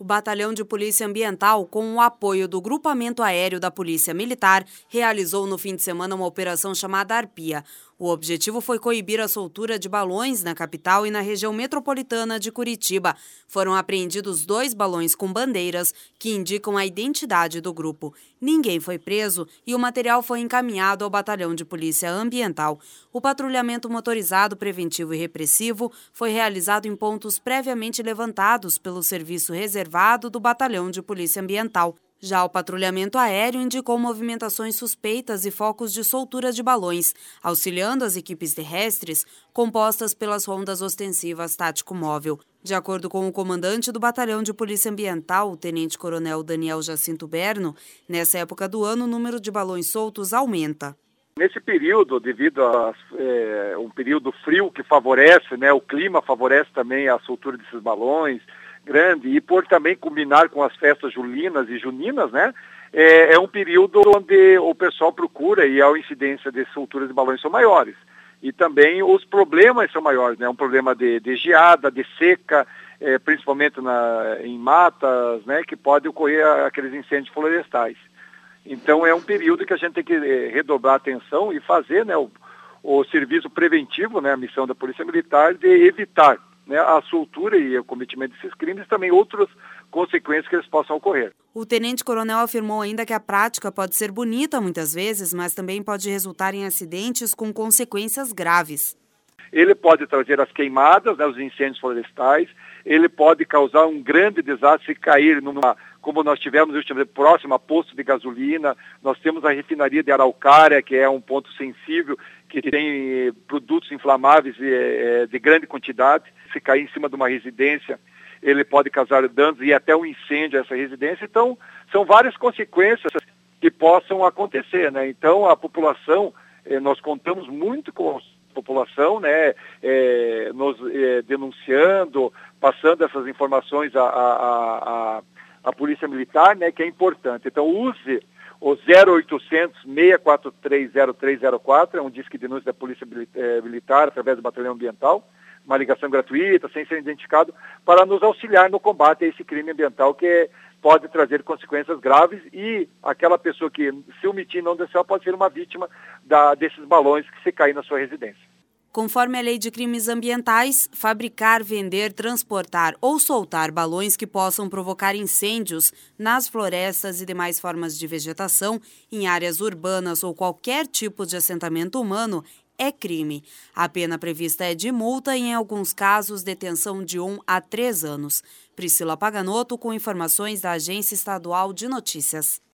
Batalhão de Polícia Ambiental, com o apoio do Grupamento Aéreo da Polícia Militar, realizou no fim de semana uma operação chamada Arpia. O objetivo foi coibir a soltura de balões na capital e na região metropolitana de Curitiba. Foram apreendidos 2 balões com bandeiras que indicam a identidade do grupo. Ninguém foi preso e o material foi encaminhado ao Batalhão de Polícia Ambiental. O patrulhamento motorizado preventivo e repressivo foi realizado em pontos previamente levantados pelo Serviço Reservado do Batalhão de Polícia Ambiental. Já o patrulhamento aéreo indicou movimentações suspeitas e focos de soltura de balões, auxiliando as equipes terrestres compostas pelas rondas ostensivas tático-móvel. De acordo com o comandante do Batalhão de Polícia Ambiental, o tenente-coronel Daniel Jacinto Berno, nessa época do ano o número de balões soltos aumenta. Nesse período, devido a um período frio que favorece, o clima favorece também a soltura desses balões, grande, e por também combinar com as festas julinas e juninas, é um período onde o pessoal procura e a incidência de solturas de balões são maiores. E também os problemas são maiores, um problema de geada, de seca, principalmente em matas, que pode ocorrer aqueles incêndios florestais. Então é um período que a gente tem que redobrar a atenção e fazer o serviço preventivo, a missão da Polícia Militar de evitar a soltura e o cometimento desses crimes e também outras consequências que eles possam ocorrer. O tenente-coronel afirmou ainda que a prática pode ser bonita muitas vezes, mas também pode resultar em acidentes com consequências graves. Ele pode trazer as queimadas, os incêndios florestais, ele pode causar um grande desastre se cair como nós tivemos próximo a posto de gasolina. Nós temos a refinaria de Araucária, que é um ponto sensível, que tem produtos inflamáveis de grande quantidade. Se cair em cima de uma residência, ele pode causar danos e até um incêndio a essa residência. Então, são várias consequências que possam acontecer. Então, a população, nós contamos muito com a população, nos denunciando, passando essas informações à Polícia Militar, que é importante. Então, use o 0800 643 0304, é um disque de denúncia da Polícia Militar através do Batalhão Ambiental, uma ligação gratuita, sem ser identificado, para nos auxiliar no combate a esse crime ambiental que pode trazer consequências graves e aquela pessoa que se omitir não denunciar pode ser uma vítima desses balões que se caem na sua residência. Conforme a Lei de Crimes Ambientais, fabricar, vender, transportar ou soltar balões que possam provocar incêndios nas florestas e demais formas de vegetação, em áreas urbanas ou qualquer tipo de assentamento humano é crime. A pena prevista é de multa e, em alguns casos, detenção de 1 a 3 anos. Priscila Paganoto, com informações da Agência Estadual de Notícias.